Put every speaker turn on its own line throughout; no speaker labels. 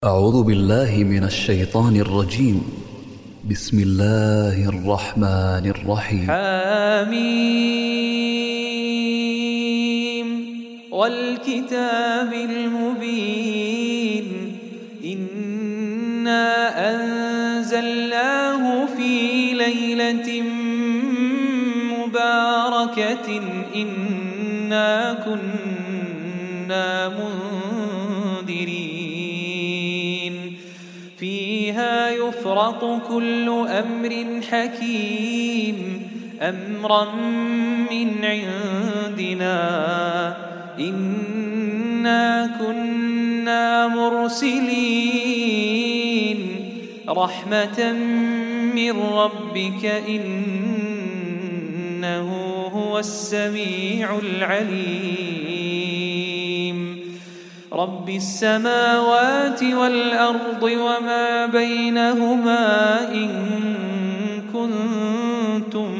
أعوذ بالله من الشيطان الرجيم. بسم الله الرحمن الرحيم.
حميم والكتاب المبين إنا أنزلناه في ليلة مباركة إنا كنا منذرين فيها يفرق كل أمر حكيم أمرا من عندنا إنا كنا مرسلين رحمة من ربك إنه هو السميع العليم رب السماوات والأرض وما بينهما إن كنتم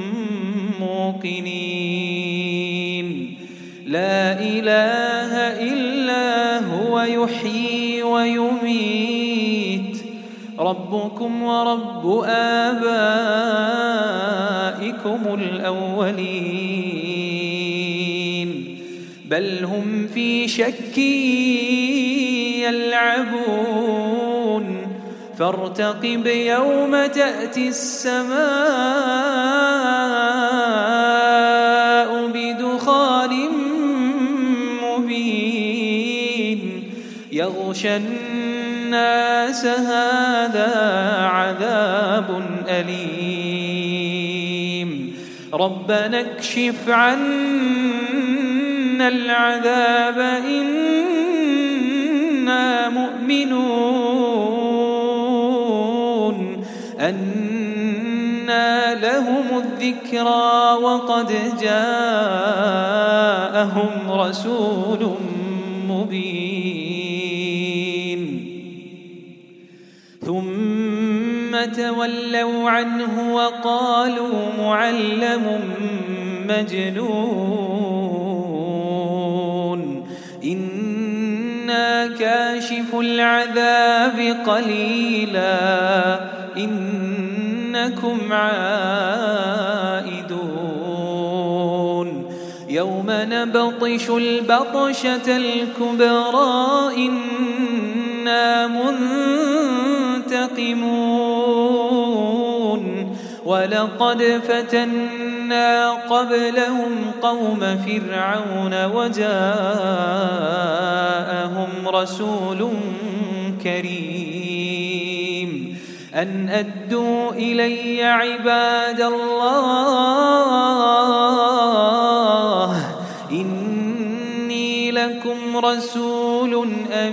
موقنين لا إله إلا هو يحيي ويميت ربكم ورب آبائكم الأولين بل هم في شك يلعبون فارتقب يوم تأتي السماء بدخان مبين يغشى الناس هذا عذاب أليم ربنا اكشف عنا العذاب إنا مؤمنون أنى لهم الذكرى وقد جاءهم رسول مبين ثم تولوا عنه وقالوا معلم مجنون إنا كاشف العذاب قليلا إنكم عائدون يوم نبطش البطشة الكبرى إنا منتقمون ولقد فتنا قبلهم قوم فرعون وجاءهم رسول كريم أن أدوا إلي عباد الله إني لكم رسول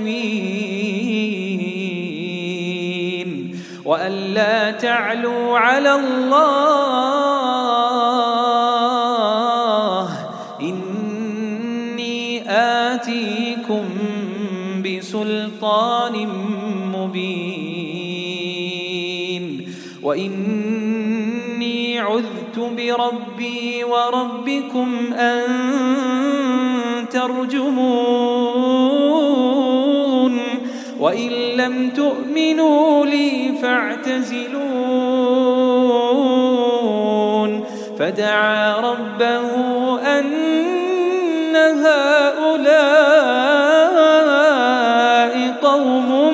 أمين وأن لا تعلوا على الله إني آتيكم بسلطان مبين وإني عذت بربي وربكم أن ترجمون وإن لم تؤمنوا لي فاعتزلون فدعا ربه أن هؤلاء قوم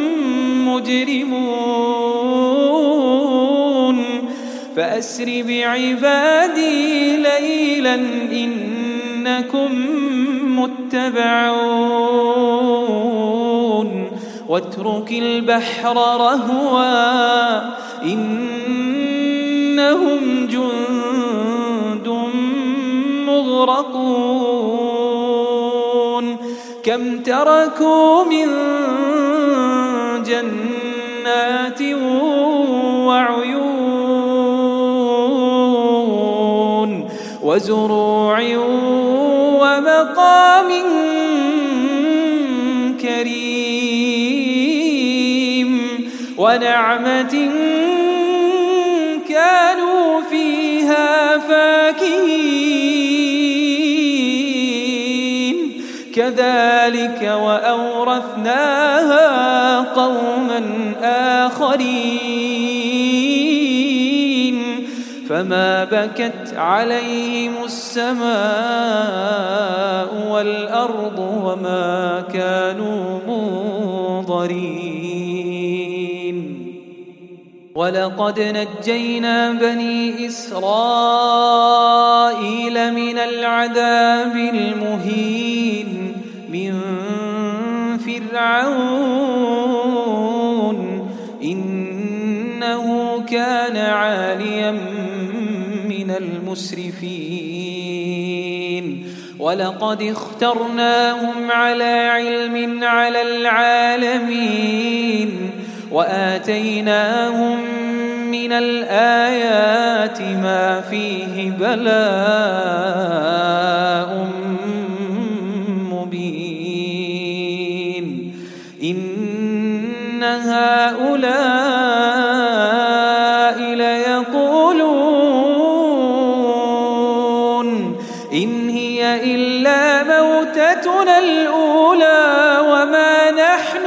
مجرمون فأسر بعبادي ليلا إنكم متبعون واترك البحر رهوا إنهم جند مغرقون كم تركوا من جنات وعيون وزروع ومقام كريم ونعمة كانوا فيها فاكهين كذلك وأورثناها قوما آخرين فما بكت عليهم السماء والأرض وما كانوا منظرين ولقد نجينا بني إسرائيل من العذاب المهين من فرعون إنه كان عاليا من المسرفين ولقد اخترناهم على علم على العالمين وآتيناهم من الآيات ما فيه بلاء مبين إن هؤلاء ليقولون إن هي إلا موتتنا الأولى وما نحن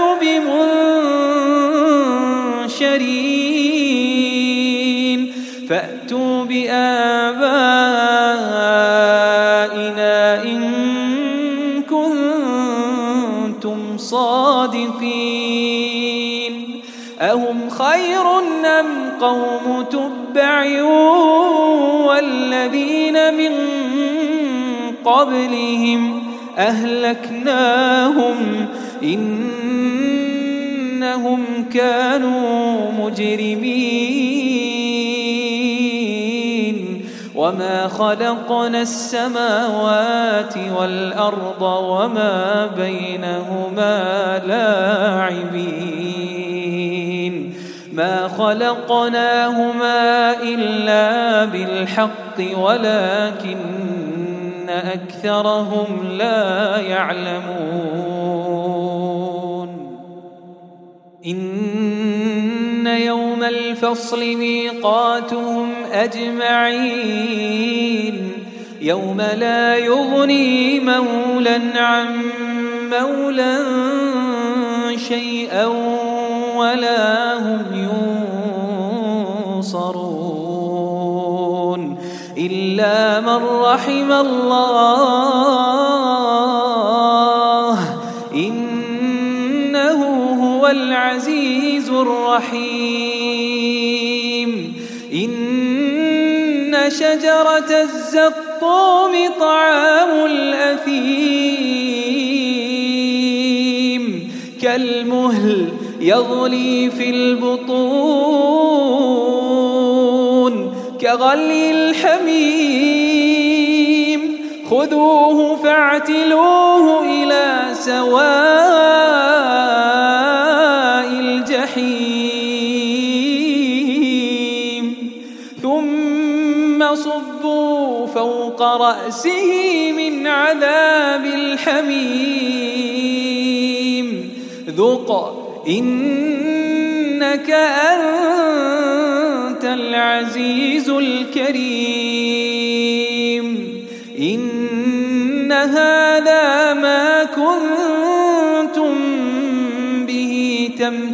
بمنشرين فأتوا بآبائنا إن كنتم صادقين أهم خير أم قوم تبع والذين من قبلهم أهلكناهم إنهم كانوا مجرمين وما خلقنا السماوات والأرض وما بينهما لاعبين ما خلقناهما إلا بالحق ولكن أكثرهم لا يعلمون إن يوم الفصل ميقاتهم أجمعين يوم لا يغني مولى عن مولى شيئا ولا هم ينصرون إلا من رحم الله إنه هو العزيز الرحيم إن شجرة الزقوم طعام الأثيم كالمهل يغلي في البطون كغلي الحميم خذوه فاعتلوه إلى سواء الجحيم ثم صبوا فوق رأسه من عذاب الحميم ذق إنك أنت العزيز الكريم إن هذا ما كنتم به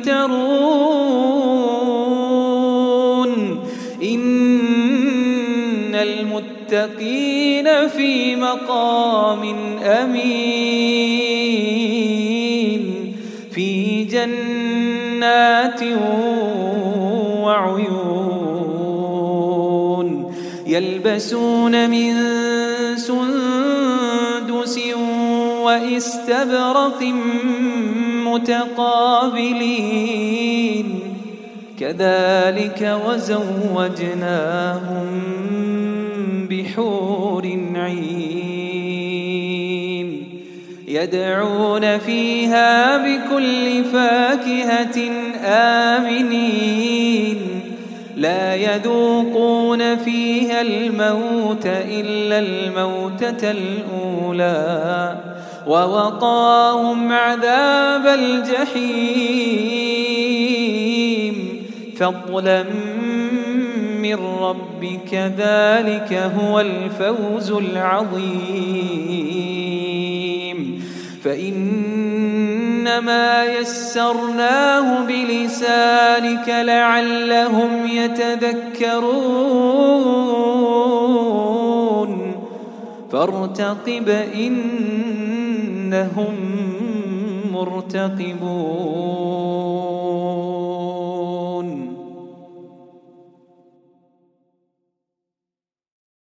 تمترون إن المتقين في مقام أمين في جنات وعيون يلبسون من سندس واستبرق متقابلين كذلك وزوجناهم بحور عين يدعون فيها بكل فاكهة آمنين لا يذوقون فيها الموت إلا الموتة الأولى ووقاهم عذاب الجحيم فضلا من ربك ذلك هو الفوز العظيم فإنما يسرناه بلسانك لعلهم يتذكرون فارتقب إنهم مرتقبون